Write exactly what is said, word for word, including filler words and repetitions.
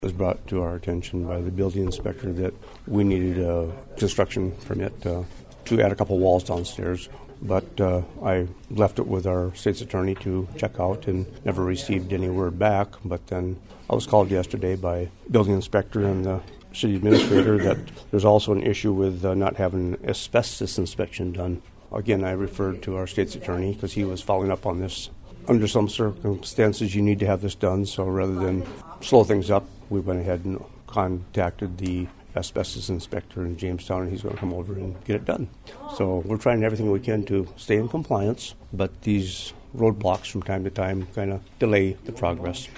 It was brought to our attention by the building inspector that we needed a construction permit uh, to add a couple walls downstairs. But uh, I left it with our state's attorney to check out and never received any word back. But then I was called yesterday by building inspector and the city administrator that there's also an issue with uh, not having an asbestos inspection done. Again, I referred to our state's attorney because he was following up on this. Under some circumstances, you need to have this done, so rather than slow things up, we went ahead and contacted the asbestos inspector in Jamestown, and he's going to come over and get it done. So we're trying everything we can to stay in compliance, but these roadblocks from time to time kind of delay the progress.